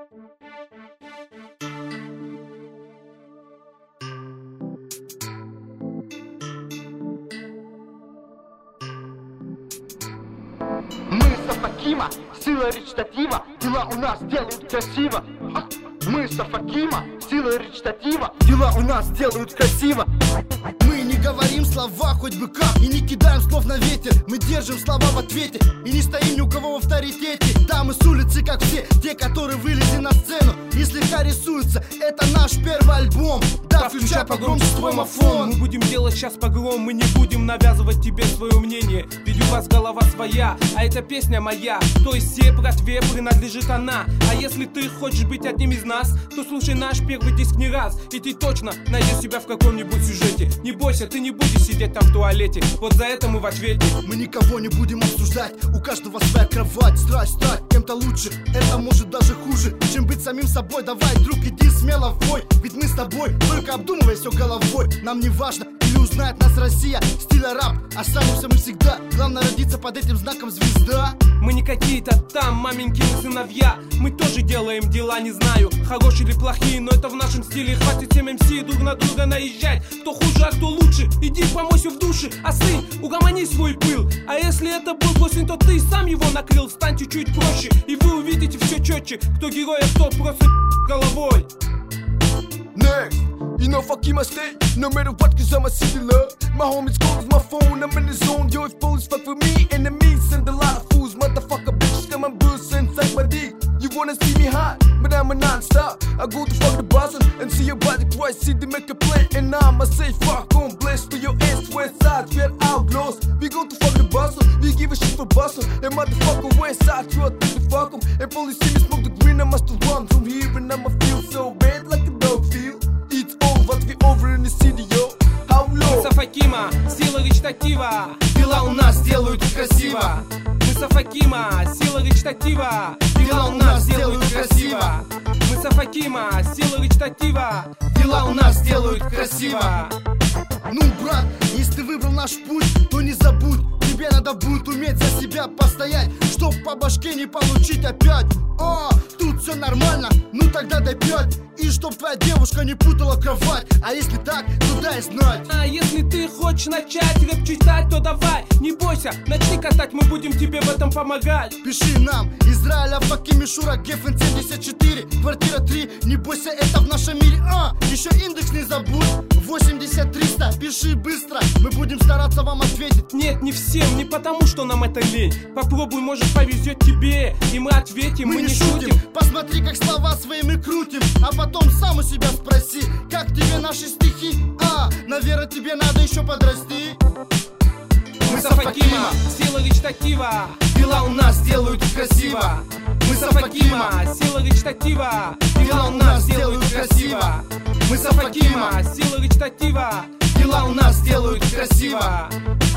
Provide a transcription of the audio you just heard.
Мы Сафакима, сила речитатива, дела у нас делают красиво. Мы Сафакима, сила речитатива, дела у нас делают красиво. Мы не говорим слова хоть бы как, и не кидаем слов на ветер. Мы держим слова в ответе, и не стоим ни у кого в авторитете. Да, мы с улицы, как все, те, которые вылезли на сцену и слегка рисуются. Это наш первый альбом. Да, включай погромче свой мафон. Мы будем делать сейчас погром, мы не будем навязывать тебе свое мнение. Ведь у вас голова своя, а эта песня моя. То есть все братве принадлежит она. А если ты хочешь быть одним из нас, то слушай наш первый диск не раз, и ты точно найдешь себя в каком-нибудь сюжете. Не бойся, ты не будешь сидеть там в туалете. Вот за это мы в ответе. Мы никого не будем обсуждать, у каждого своя кровать. Страсть стать кем-то лучше, это может даже хуже, чем быть самим собой. Давай, друг, иди смело в бой, ведь мы с тобой, только обдумывай все головой. Нам не важно, или узнает нас Россия, стиля рэп, останемся мы всегда. Главное родиться под этим знаком звезда. Мы не какие-то там маменькины сыновья, мы тоже делаем дела, не знаю, хорошие или плохие, но это в нашем стиле. Хватит всем МС друг на друга наезжать. Кто хуже, а кто лучше, иди помойся в душе. А сын, угомони свой пыл. А если это был Гослинг, то ты сам его накрыл. Стань чуть-чуть проще, и вы увидите все четче, кто герой, а кто просто головой. Next, you know Fakima stay, no matter what, cause I'm a city love. My homies calls my phone, I'm in the zone. Yo, if fools fuck with me, enemies send a lot of fools. Motherfucker bitches come and boost inside my dick. You wanna see me hot, but I'm a non-stop. I go to fuck the boss and see your body twice. See they make a play and I'ma say fuck on. Bless to your ass, west side, we're outlaws. We go to fuck the boss, we give a shit for boss. And motherfucker west side, you think to fuck em. And police see me smoke the green, I must run from here. And I'ma feel so bad like a dog feel. It's all what we over in the city, yo. How low? Мы Сафакима, сила речитатива, Дела у нас делают красиво. Мы Сафакима, сила речитатива, Дела у нас делают красиво. Мы Сафакима, сила речитатива, Дела у нас делают красиво. Ну, брат, если ты выбрал наш путь, то не забудь, тебе надо будет уметь за себя постоять, чтоб по башке не получить опять. Тут все нормально, ну тогда дай 5. И чтоб твоя девушка не путала кровать. А если так, то дай знать. А если ты хочешь начать рэп читать, то давай, не бойся, начни катать, мы будем тебе в этом помогать. Пиши нам, Израиля, Факим, Мишура, Гефен 74, квартира 3, не бойся, это в нашем мире. Еще индекс не забудь, 80-300, пиши быстро, мы будем стараться вам ответить. Нет, не всем, не потому что нам это лень. Попробуй, может повезет тебе, и мы ответим, мы не шутим. Посмотри, как слова свои мы крутим, а потом сам у себя спроси, как тебе наши стихи. Наверное, тебе надо еще подрасти. Мы Сафакима, сила речитатива, Дела у нас делают красиво. Мы Сафакима, сила речитатива, Дела у нас делают красиво. Мы Сафакима, сила речитатива, Дела у нас делают красиво.